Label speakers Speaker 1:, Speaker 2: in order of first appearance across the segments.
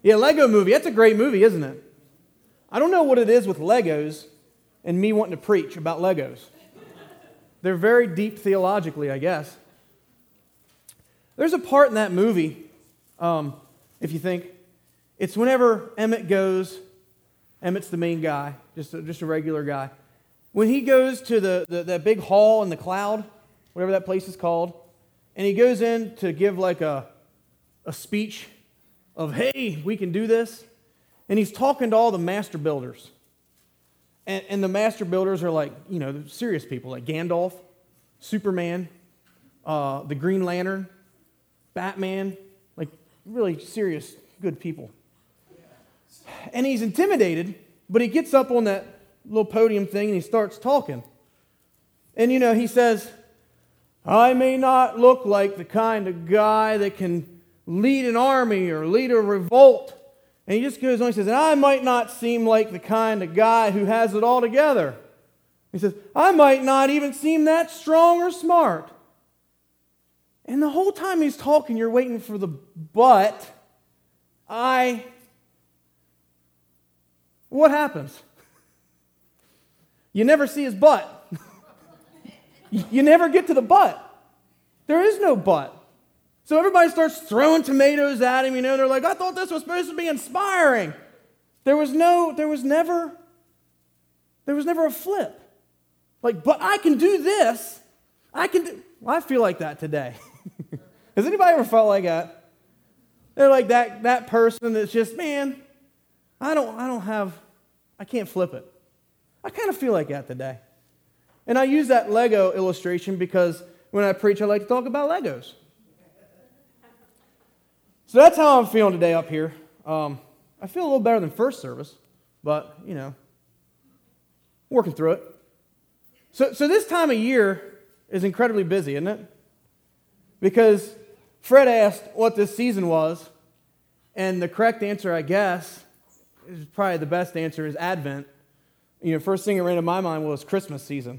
Speaker 1: Yeah, Lego Movie. That's a great movie, isn't it? I don't know what it is with Legos and me wanting to preach about Legos. They're very deep theologically, I guess. There's a part in that movie, if you think, it's whenever Emmett's the main guy, just a regular guy. When he goes to that big hall in the cloud, whatever that place is called, and he goes in to give like a speech of, hey, we can do this. And he's talking to all the master builders. And the master builders are like, serious people, like Gandalf, Superman, the Green Lantern, Batman, like really serious, good people. And he's intimidated, but he gets up on that little podium thing and he starts talking. And he says, I may not look like the kind of guy that can lead an army or lead a revolt. And he just goes on, he says, and I might not seem like the kind of guy who has it all together. He says, I might not even seem that strong or smart. And the whole time he's talking, you're waiting for the but. What happens? You never see his butt. You never get to the butt. There is no butt. So everybody starts throwing tomatoes at him, they're like, I thought this was supposed to be inspiring. There was never a flip. Like, but I can do this. I feel like that today. Has anybody ever felt like that? They're like that person that's just, man, I can't flip it. I kind of feel like that today. And I use that Lego illustration because when I preach, I like to talk about Legos. So that's how I'm feeling today up here. I feel a little better than first service, but, working through it. So this time of year is incredibly busy, isn't it? Because Fred asked what this season was, and the correct answer, I guess, is probably the best answer, is Advent. First thing that ran to my mind was Christmas season,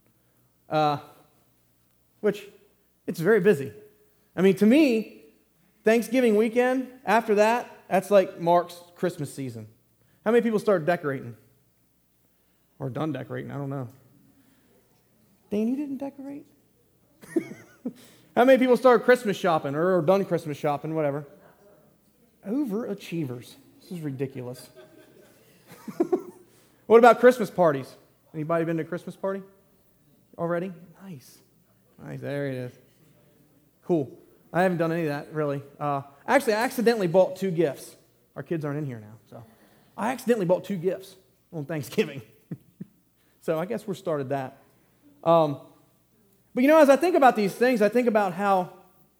Speaker 1: which it's very busy. To me, Thanksgiving weekend, after that, that's like Mark's Christmas season. How many people started decorating? Or done decorating, I don't know. Dane, you didn't decorate? How many people started Christmas shopping or done Christmas shopping, whatever? Overachievers. This is ridiculous. What about Christmas parties? Anybody been to a Christmas party already? Nice. There it is. Cool. I haven't done any of that, really. Actually, I accidentally bought 2 gifts. Our kids aren't in here now, so. I accidentally bought 2 gifts on Thanksgiving. So I guess we're started that. But as I think about these things, I think about how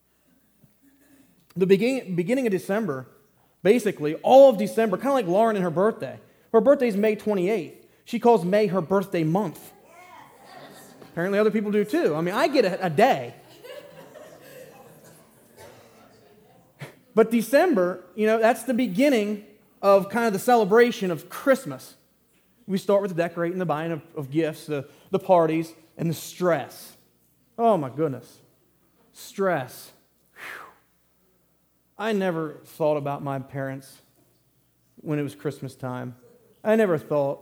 Speaker 1: the beginning of December, basically, all of December, kind of like Lauren and her birthday. Her birthday is May 28th. She calls May her birthday month. Apparently other people do too. I get a day. But December, that's the beginning of kind of the celebration of Christmas. We start with the decorating, the buying of gifts, the parties, and the stress. Oh my goodness. Stress. Whew. I never thought about my parents when it was Christmas time. I never thought,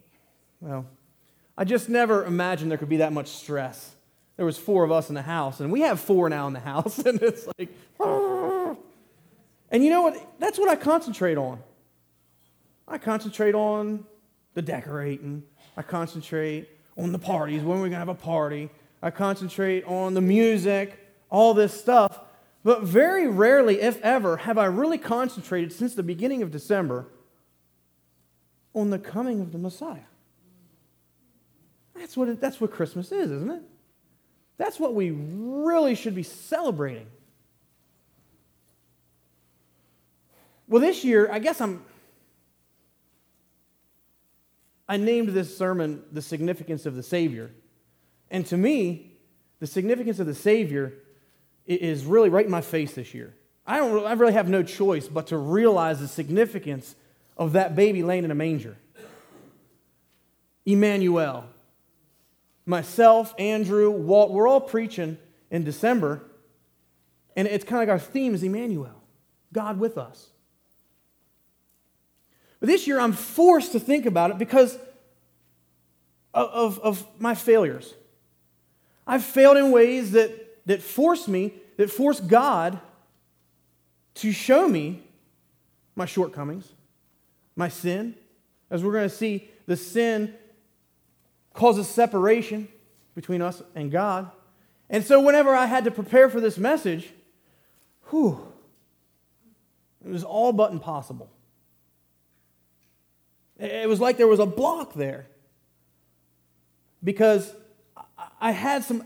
Speaker 1: I just never imagined there could be that much stress. There was 4 of us in the house, and we have 4 now in the house, and it's like, and you know what? That's what I concentrate on. I concentrate on the decorating. I concentrate on the parties, when we're going to have a party. I concentrate on the music, all this stuff. But very rarely, if ever, have I really concentrated since the beginning of December on the coming of the Messiah. That's what Christmas is, isn't it? That's what we really should be celebrating. Well, this year, I guess I named this sermon The Significance of the Savior. And to me, the significance of the Savior is really right in my face this year. I really have no choice but to realize the significance of that baby laying in a manger. Emmanuel. Myself, Andrew, Walt, we're all preaching in December, and it's kind of like our theme is Emmanuel, God with us. But this year I'm forced to think about it because of my failures. I've failed in ways that force God to show me my shortcomings, my sin. As we're going to see, the sin causes separation between us and God. And so whenever I had to prepare for this message, it was all but impossible. It was like there was a block there. Because I had some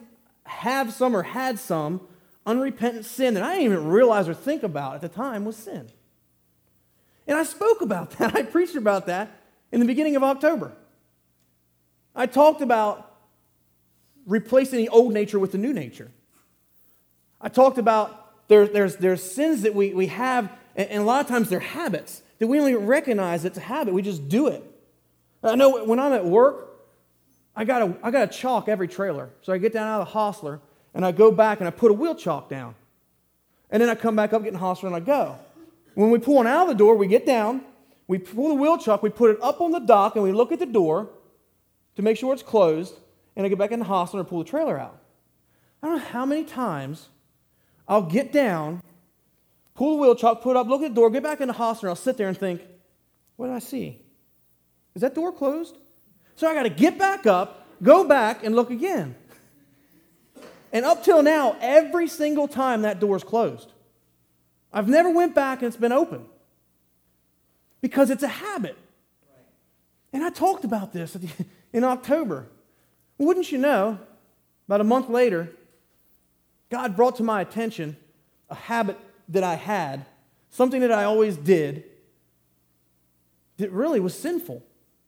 Speaker 1: unrepentant sin that I didn't even realize or think about at the time was sin. And I spoke about that. I preached about that in the beginning of October. I talked about replacing the old nature with the new nature. I talked about there's sins that we have, and a lot of times they're habits that we don't even recognize it's a habit. We just do it. I know when I'm at work, I got to chalk every trailer. So I get down out of the hostler, and I go back and I put a wheel chalk down. And then I come back up, get in the hostler, and I go. When we pull one out of the door, we get down, we pull the wheel chalk, we put it up on the dock, and we look at the door to make sure it's closed, and I get back in the hostler and pull the trailer out. I don't know how many times I'll get down, pull the wheel chalk, put it up, look at the door, get back in the hostler, and I'll sit there and think, what did I see? Is that door closed? So I got to get back up, go back, and look again. And up till now, every single time that door's closed. I've never went back and it's been open. Because it's a habit. And I talked about this in October. Wouldn't you know, about a month later, God brought to my attention a habit that I had, something that I always did, that really was sinful.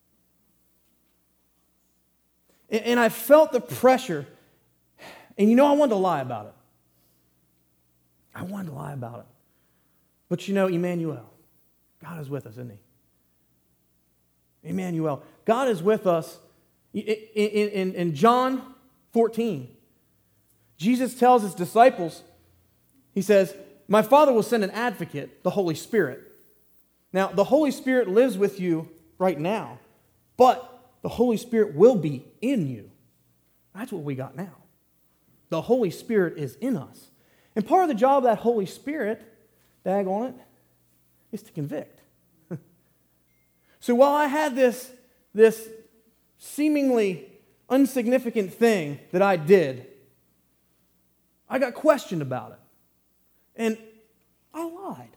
Speaker 1: And I felt the pressure. And I wanted to lie about it. I wanted to lie about it. But Emmanuel, God is with us, isn't he? Emmanuel, God is with us. In John 14, Jesus tells his disciples, he says, my Father will send an advocate, the Holy Spirit. Now, the Holy Spirit lives with you right now, but the Holy Spirit will be in you. That's what we got now. The Holy Spirit is in us. And part of the job of that Holy Spirit, daggone it, is to convict. So while I had this seemingly insignificant thing that I did, I got questioned about it. And I lied.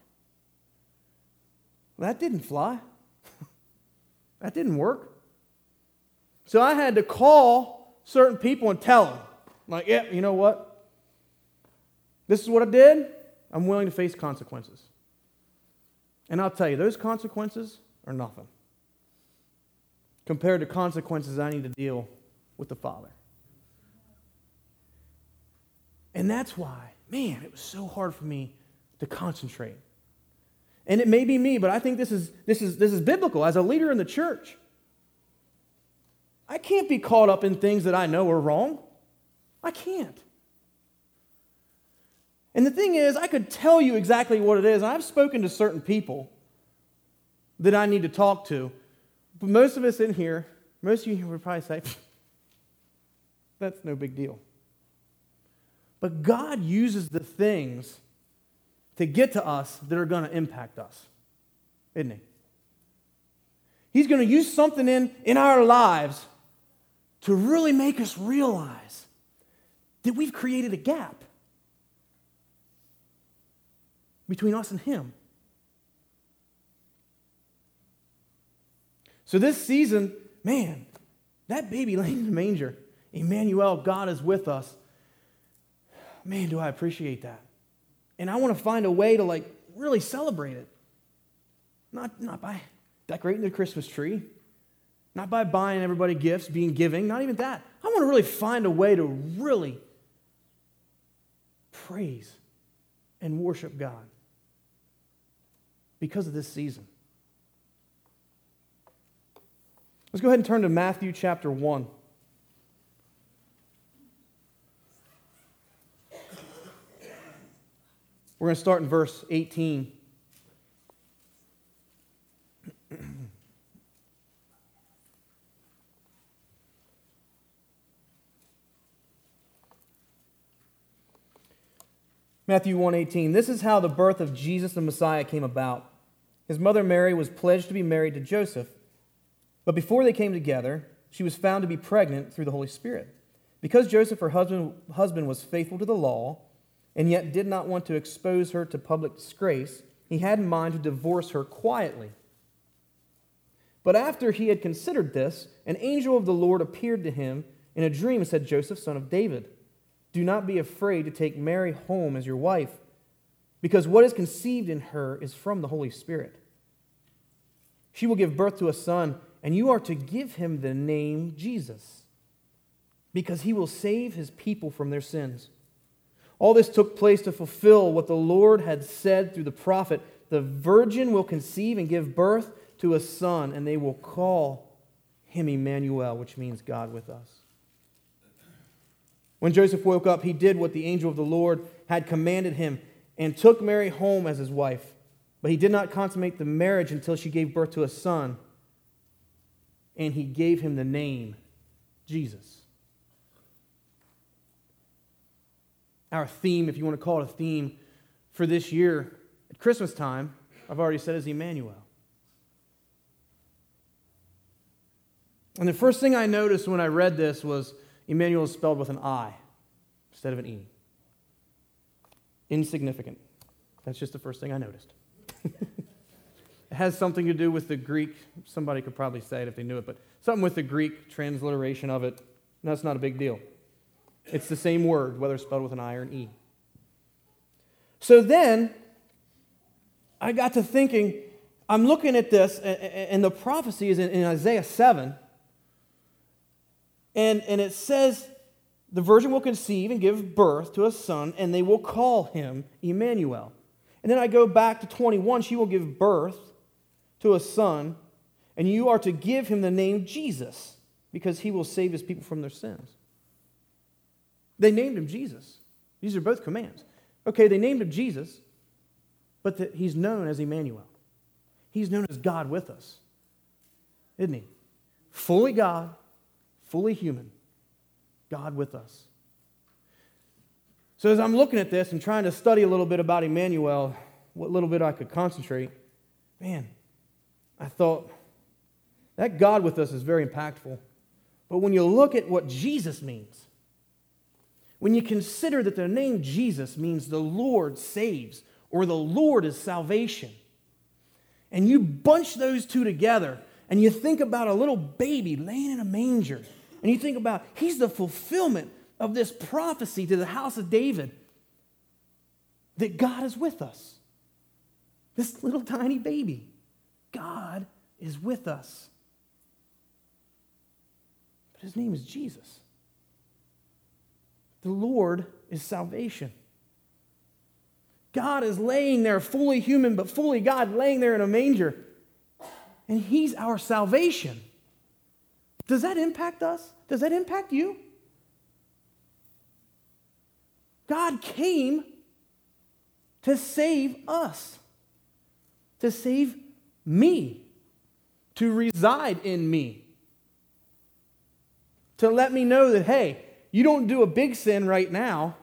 Speaker 1: That didn't fly. That didn't work. So I had to call certain people and tell them, like, yeah, you know what? This is what I did. I'm willing to face consequences. And I'll tell you, those consequences are nothing compared to consequences I need to deal with the Father. And that's why, man, it was so hard for me to concentrate. And it may be me, but I think this is biblical. As a leader in the church, I can't be caught up in things that I know are wrong. I can't. And the thing is, I could tell you exactly what it is. And I've spoken to certain people that I need to talk to. But most of us in here, most of you would probably say, that's no big deal. But God uses the things to get to us that are going to impact us, isn't he? He's going to use something in our lives to really make us realize that we've created a gap between us and him. So this season, man, that baby laying in the manger, Emmanuel, God is with us. Man, do I appreciate that. And I want to find a way to really celebrate it. Not by decorating the Christmas tree, not by buying everybody gifts, being giving, not even that. I want to really find a way to really praise and worship God because of this season. Let's go ahead and turn to Matthew chapter 1. We're going to start in verse 18. Matthew 1:18, this is how the birth of Jesus the Messiah came about. His mother Mary was pledged to be married to Joseph, but before they came together, she was found to be pregnant through the Holy Spirit. Because Joseph, her husband, was faithful to the law, and yet did not want to expose her to public disgrace, he had in mind to divorce her quietly. But after he had considered this, an angel of the Lord appeared to him in a dream and said, Joseph, son of David, do not be afraid to take Mary home as your wife, because what is conceived in her is from the Holy Spirit. She will give birth to a son, and you are to give him the name Jesus, because he will save his people from their sins. All this took place to fulfill what the Lord had said through the prophet. The virgin will conceive and give birth to a son, and they will call him Emmanuel, which means God with us. When Joseph woke up, he did what the angel of the Lord had commanded him and took Mary home as his wife. But he did not consummate the marriage until she gave birth to a son, and he gave him the name Jesus. Our theme, if you want to call it a theme, for this year at Christmas time, I've already said, is Emmanuel. And the first thing I noticed when I read this was Emmanuel is spelled with an I instead of an E. Insignificant. That's just the first thing I noticed. It has something to do with the Greek. Somebody could probably say it if they knew it, but something with the Greek transliteration of it. And that's not a big deal. It's the same word, whether it's spelled with an I or an E. So then, I got to thinking, I'm looking at this, and the prophecy is in Isaiah 7, and it says, the virgin will conceive and give birth to a son, and they will call him Emmanuel. And then I go back to 21, she will give birth to a son, and you are to give him the name Jesus, because he will save his people from their sins. They named him Jesus. These are both commands. Okay, they named him Jesus, but he's known as Emmanuel. He's known as God with us, isn't he? Fully God, fully human, God with us. So as I'm looking at this and trying to study a little bit about Emmanuel, what little bit I could concentrate, man, I thought that God with us is very impactful. But when you look at what Jesus means, when you consider that the name Jesus means the Lord saves, or the Lord is salvation, and you bunch those two together, and you think about a little baby laying in a manger, and you think about he's the fulfillment of this prophecy to the house of David, that God is with us. This little tiny baby, God is with us. But his name is Jesus. The Lord is salvation. God is laying there fully human, but fully God, laying there in a manger. And he's our salvation. Does that impact us? Does that impact you? God came to save us, to save me, to reside in me, to let me know that, hey, you don't do a big sin right now,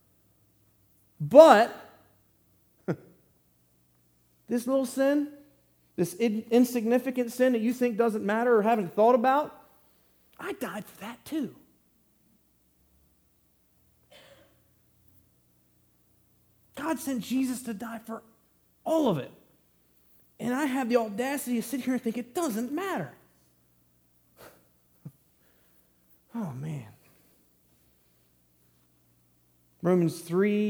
Speaker 1: but this little sin, this insignificant sin that you think doesn't matter or haven't thought about, I died for that too. God sent Jesus to die for all of it. And I have the audacity to sit here and think it doesn't matter. Oh, man. Romans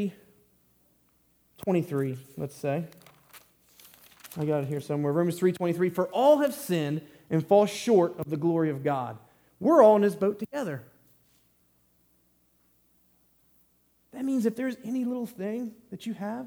Speaker 1: 3:23, let's say. I got it here somewhere. Romans 3:23, for all have sinned and fall short of the glory of God. We're all in this boat together. That means if there's any little thing that you have,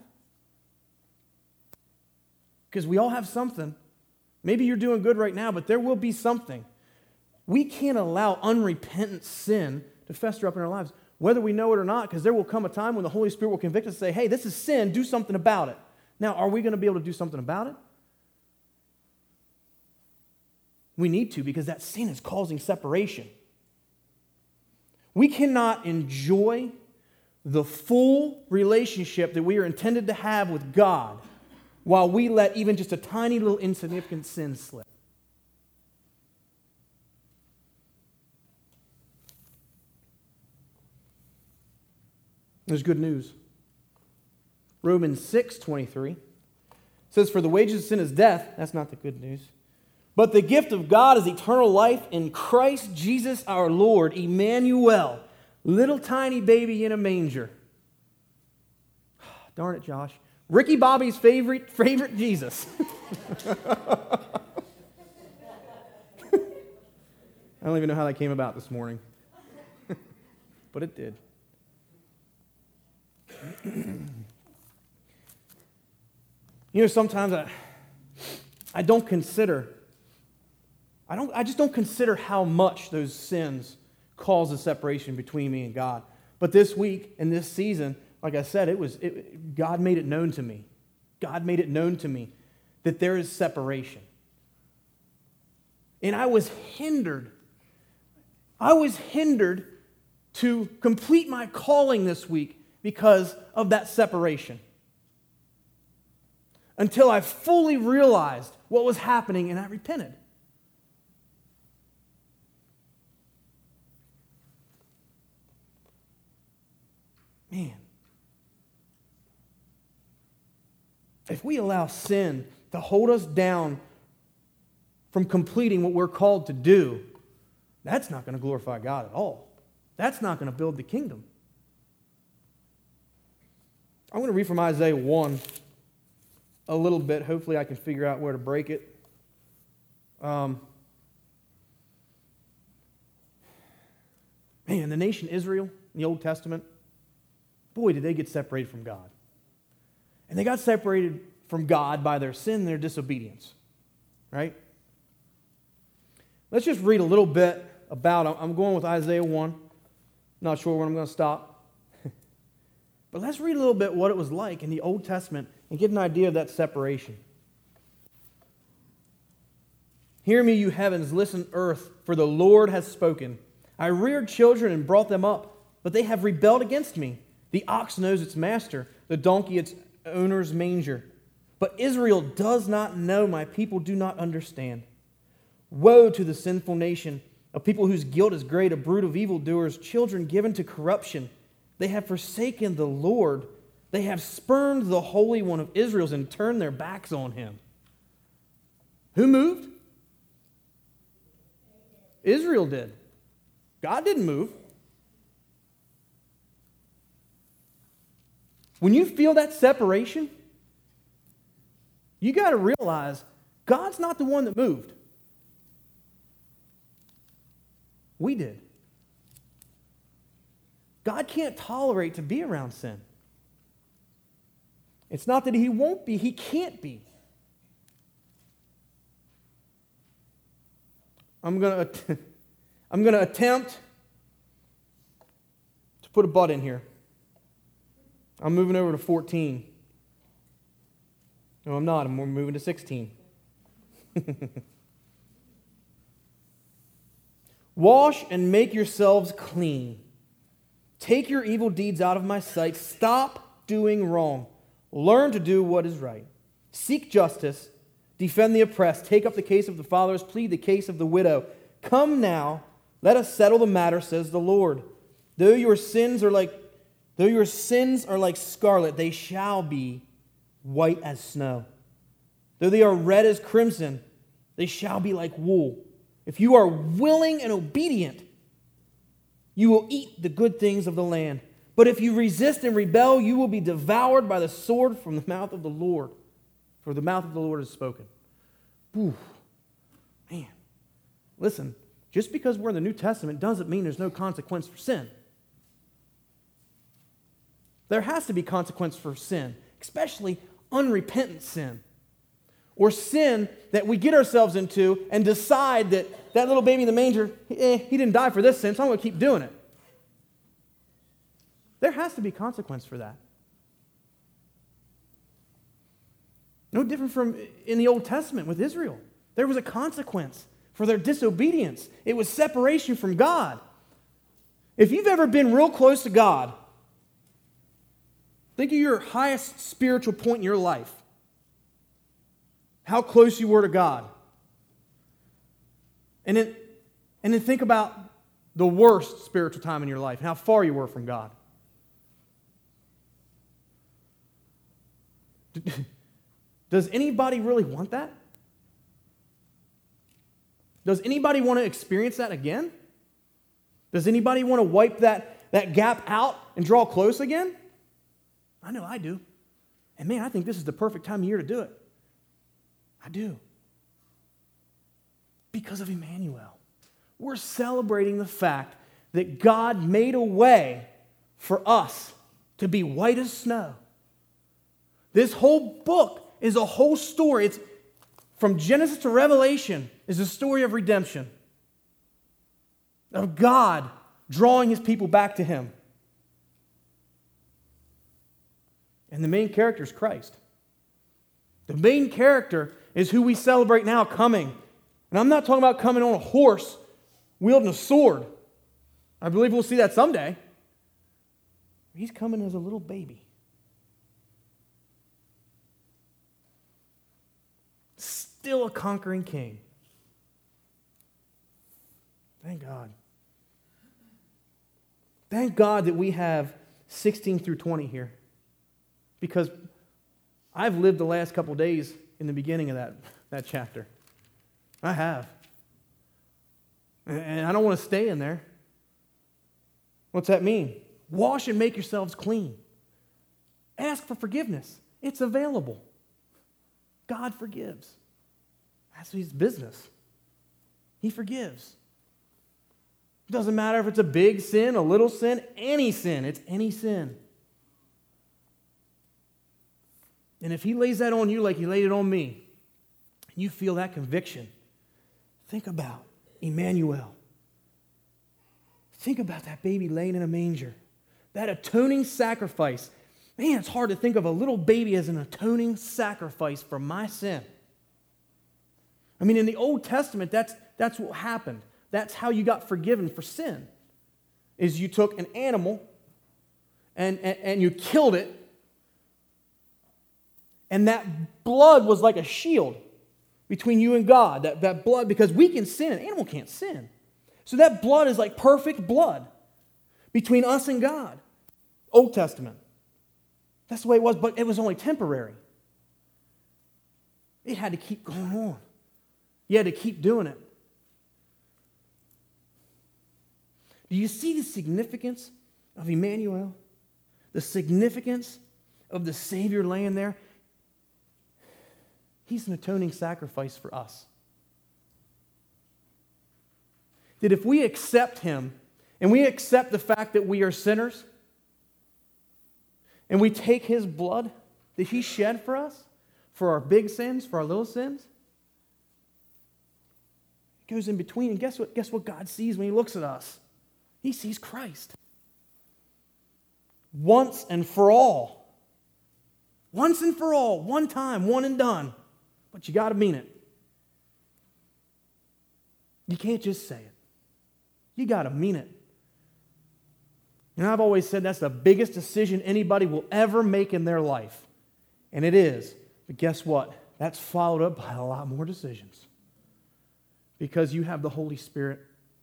Speaker 1: because we all have something. Maybe you're doing good right now, but there will be something. We can't allow unrepentant sin to fester up in our lives, whether we know it or not, because there will come a time when the Holy Spirit will convict us and say, hey, this is sin, do something about it. Now, are we going to be able to do something about it? We need to, because that sin is causing separation. We cannot enjoy the full relationship that we are intended to have with God while we let even just a tiny little insignificant sin slip. There's good news. Romans 6:23 says, "For the wages of sin is death." That's not the good news. "But the gift of God is eternal life in Christ Jesus our Lord." Emmanuel, little tiny baby in a manger. Darn it, Josh. Ricky Bobby's favorite Jesus. I don't even know how that came about this morning. But it did. Sometimes I don't consider, I just don't consider how much those sins cause a separation between me and God. But this week and this season, like I said, God made it known to me. God made it known to me that there is separation. And I was hindered to complete my calling this week because of that separation. Until I fully realized what was happening and I repented. Man. If we allow sin to hold us down from completing what we're called to do, that's not going to glorify God at all. That's not going to build the kingdom. I'm going to read from Isaiah 1 a little bit. Hopefully I can figure out where to break it. Man, the nation Israel in the Old Testament, boy, did they get separated from God. And they got separated from God by their sin and their disobedience. Right? Let's just read a little bit about, I'm going with Isaiah 1. Not sure when I'm going to stop. But let's read a little bit what it was like in the Old Testament and get an idea of that separation. "Hear me, you heavens, listen, earth, for the Lord has spoken. I reared children and brought them up, but they have rebelled against me. The ox knows its master, the donkey its owner's manger. But Israel does not know, my people do not understand. Woe to the sinful nation, a people whose guilt is great, a brood of evildoers, children given to corruption. They have forsaken the Lord. They have spurned the Holy One of Israel and turned their backs on him." Who moved? Israel did. God didn't move. When you feel that separation, you got to realize God's not the one that moved. We did. God can't tolerate to be around sin. It's not that he won't be, he can't be. I'm going to attempt to put a but in here. I'm moving over to 14. No, I'm not. I'm moving to 16. "Wash and make yourselves clean. Take your evil deeds out of my sight. Stop doing wrong. Learn to do what is right. Seek justice. Defend the oppressed. Take up the case of the fatherless. Plead the case of the widow. Come now, let us settle the matter, says the Lord. Though your sins are like scarlet, they shall be white as snow. Though they are red as crimson, they shall be like wool. If you are willing and obedient, you will eat the good things of the land. But if you resist and rebel, you will be devoured by the sword from the mouth of the Lord. For the mouth of the Lord has spoken." Ooh, man. Listen, just because we're in the New Testament doesn't mean there's no consequence for sin. There has to be consequence for sin, especially unrepentant sin. Or sin that we get ourselves into and decide that little baby in the manger, he didn't die for this sin, so I'm going to keep doing it. There has to be consequence for that. No different from in the Old Testament with Israel. There was a consequence for their disobedience. It was separation from God. If you've ever been real close to God Think of your highest spiritual point in your life. How close you were to God. And then think about the worst spiritual time in your life and how far you were from God. Does anybody really want that? Does anybody want to experience that again? Does anybody want to wipe that gap out and draw close again? I know I do. And man, I think this is the perfect time of year to do it. I do. Because of Emmanuel. We're celebrating the fact that God made a way for us to be white as snow. This whole book is a whole story. It's from Genesis to Revelation is a story of redemption. Of God drawing his people back to him. And the main character is Christ. The main character is who we celebrate now coming. And I'm not talking about coming on a horse wielding a sword. I believe we'll see that someday. He's coming as a little baby. Still a conquering king. Thank God. Thank God that we have 16 through 20 here. Because I've lived the last couple days in the beginning of that chapter. I have. And I don't want to stay in there. What's that mean? Wash and make yourselves clean. Ask for forgiveness. It's available. God forgives. That's his business. He forgives. It doesn't matter if it's a big sin, a little sin, any sin. It's any sin. And if he lays that on you like he laid it on me, and you feel that conviction, think about Emmanuel. Think about that baby laying in a manger. That atoning sacrifice. Man, it's hard to think of a little baby as an atoning sacrifice for my sin. I mean, in the Old Testament, that's what happened. That's how you got forgiven for sin. Is you took an animal and you killed it, and that blood was like a shield between you and God. That blood, because we can sin, an animal can't sin. So that blood is like perfect blood between us and God. Old Testament. That's the way it was, but it was only temporary. It had to keep going on. You had to keep doing it. Do you see the significance of Emmanuel? The significance of the Savior laying there? He's an atoning sacrifice for us. That if we accept him, and we accept the fact that we are sinners, and we take his blood that he shed for us, for our big sins, for our little sins, it goes in between. And guess what? Guess what God sees when he looks at us? He sees Christ. Once and for all. Once and for all. One time, one and done. But you got to mean it. You can't just say it. You got to mean it. And I've always said that's the biggest decision anybody will ever make in their life. And it is. But guess what? That's followed up by a lot more decisions. Because you have the Holy Spirit.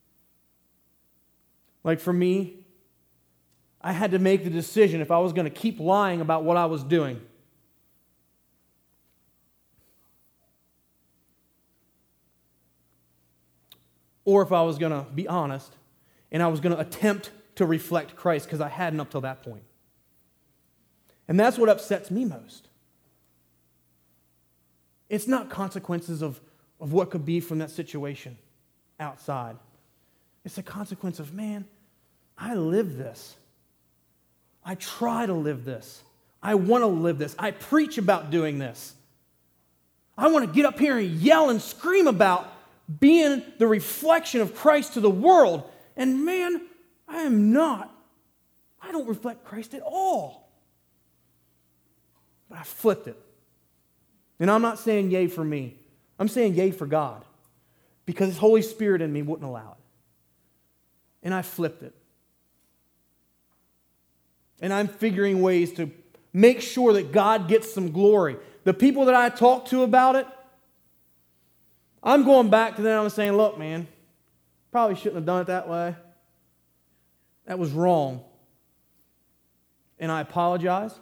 Speaker 1: Like for me, I had to make the decision if I was going to keep lying about what I was doing. Or if I was going to be honest and I was going to attempt to reflect Christ, because I hadn't up till that point. And that's what upsets me most. It's not consequences of what could be from that situation outside. It's the consequence of, man, I live this. I try to live this. I want to live this. I preach about doing this. I want to get up here and yell and scream about being the reflection of Christ to the world. And man, I am not. I don't reflect Christ at all. But I flipped it. And I'm not saying yay for me. I'm saying yay for God. Because His Holy Spirit in me wouldn't allow it. And I flipped it. And I'm figuring ways to make sure that God gets some glory. The people that I talk to about it, I'm going back to them and saying, look, man, probably shouldn't have done it that way. That was wrong. And I apologize.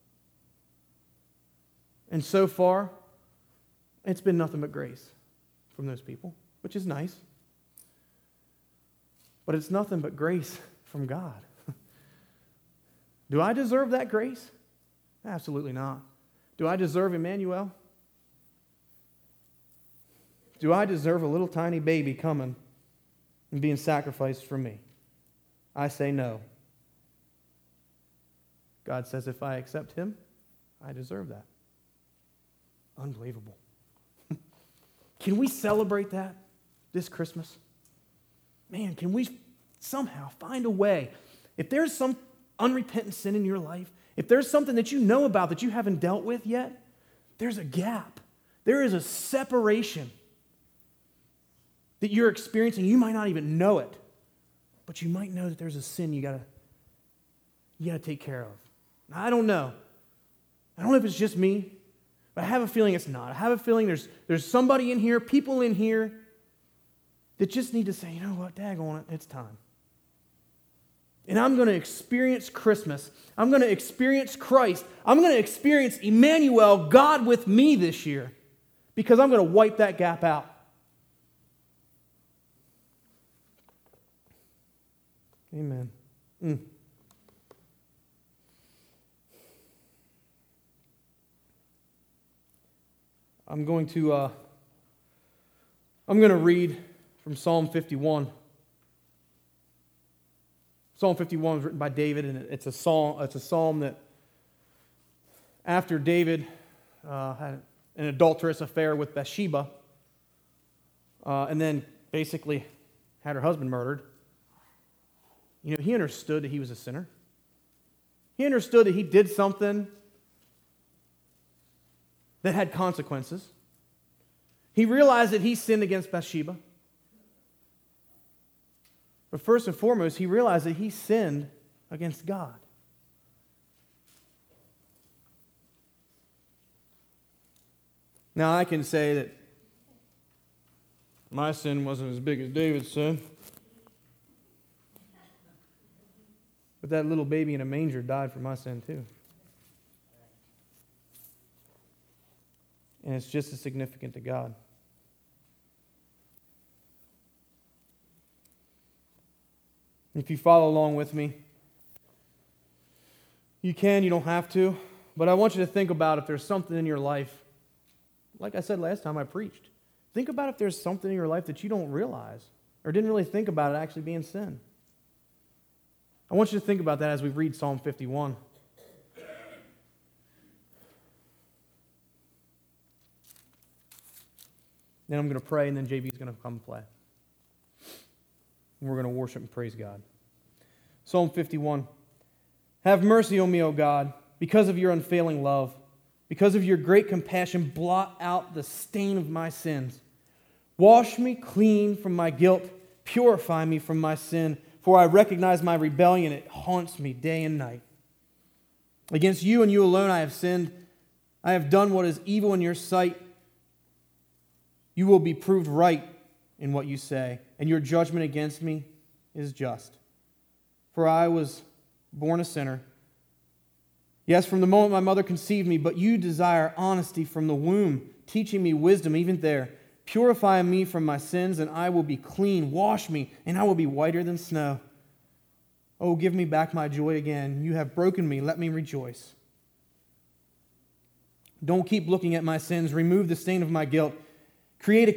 Speaker 1: And so far, it's been nothing but grace from those people, which is nice. But it's nothing but grace from God. Do I deserve that grace? Absolutely not. Do I deserve Emmanuel? Do I deserve a little tiny baby coming and being sacrificed for me? I say no. God says if I accept him, I deserve that. Unbelievable. Can we celebrate that this Christmas? Man, can we somehow find a way? If there's some unrepentant sin in your life, if there's something that you know about that you haven't dealt with yet, there's a gap. There is a separation that you're experiencing. You might not even know it, but you might know that there's a sin you gotta take care of. Now, I don't know. I don't know if it's just me, but I have a feeling it's not. I have a feeling there's somebody in here, people in here, that just need to say, you know what, daggone it, it's time. And I'm going to experience Christmas. I'm going to experience Christ. I'm going to experience Emmanuel, God with me this year, because I'm going to wipe that gap out. Amen. I'm going to read from Psalm 51. Psalm 51 was written by David, and it's a psalm that after David had an adulterous affair with Bathsheba, and then basically had her husband murdered, he understood that he was a sinner. He understood that he did something that had consequences. He realized that he sinned against Bathsheba. But first and foremost, he realized that he sinned against God. Now, I can say that my sin wasn't as big as David's sin. But that little baby in a manger died for my sin too. And it's just as significant to God. If you follow along with me, you can, you don't have to, but I want you to think about if there's something in your life, like I said last time I preached, think about if there's something in your life that you don't realize or didn't really think about it actually being sin. I want you to think about that as we read Psalm 51. Then I'm going to pray, and then JB's going to come and play. And we're going to worship and praise God. Psalm 51. Have mercy on me, O God, because of your unfailing love. Because of your great compassion, blot out the stain of my sins. Wash me clean from my guilt. Purify me from my sin. For I recognize my rebellion. It haunts me day and night. Against you and you alone I have sinned. I have done what is evil in your sight. You will be proved right in what you say, and your judgment against me is just. For I was born a sinner. Yes, from the moment my mother conceived me, but you desire honesty from the womb, teaching me wisdom even there. Purify me from my sins, and I will be clean. Wash me, and I will be whiter than snow. Oh, give me back my joy again. You have broken me. Let me rejoice. Don't keep looking at my sins. Remove the stain of my guilt. Create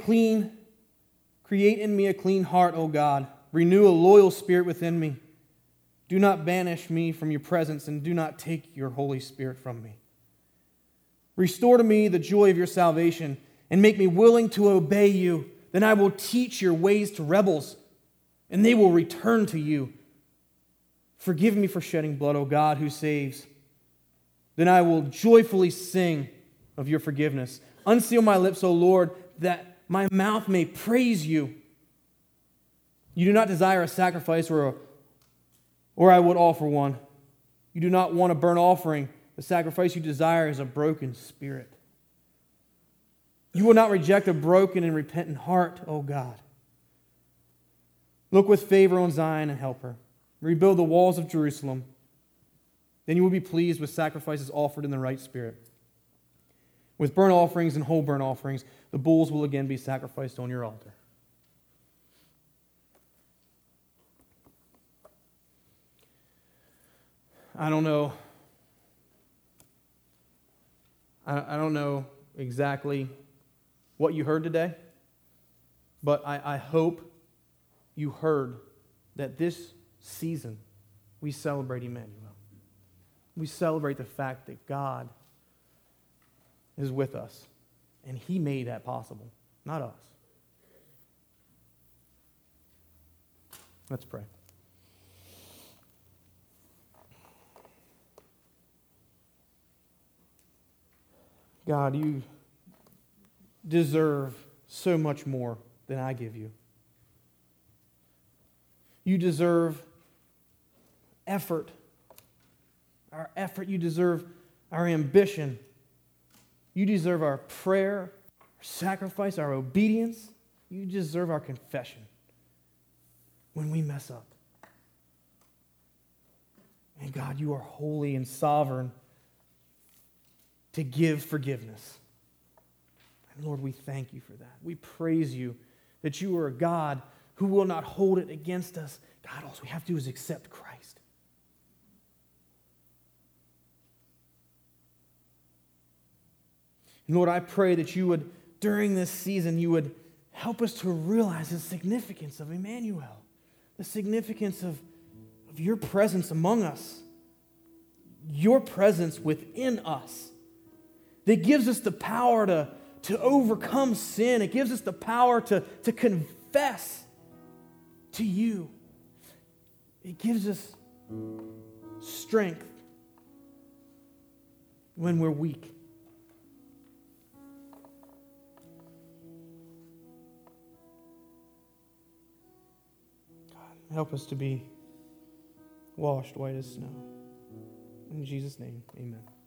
Speaker 1: in me a clean heart, O God. Renew a loyal spirit within me. Do not banish me from your presence, and do not take your Holy Spirit from me. Restore to me the joy of your salvation, and make me willing to obey you. Then I will teach your ways to rebels, and they will return to you. Forgive me for shedding blood, O God, who saves. Then I will joyfully sing of your forgiveness. Unseal my lips, O Lord, that my mouth may praise you. You do not desire a sacrifice, or I would offer one. You do not want a burnt offering. The sacrifice you desire is a broken spirit. You will not reject a broken and repentant heart, O God. Look with favor on Zion and help her. Rebuild the walls of Jerusalem. Then you will be pleased with sacrifices offered in the right spirit. With burnt offerings and whole burnt offerings, the bulls will again be sacrificed on your altar. I don't know. I don't know exactly what you heard today, but I hope you heard that this season we celebrate Emmanuel. We celebrate the fact that God is with us, and He made that possible, not us. Let's pray. God, you deserve so much more than I give you. You deserve effort. Our effort, you deserve our ambition. You deserve our prayer, our sacrifice, our obedience. You deserve our confession when we mess up. And God, you are holy and sovereign to give forgiveness. And Lord, we thank you for that. We praise you that you are a God who will not hold it against us. God, all we have to do is accept Christ. And Lord, I pray that you would, during this season, you would help us to realize the significance of Emmanuel, the significance of your presence among us, your presence within us, that gives us the power to overcome sin. It gives us the power to confess to you. It gives us strength when we're weak. God, help us to be washed white as snow. In Jesus' name, amen.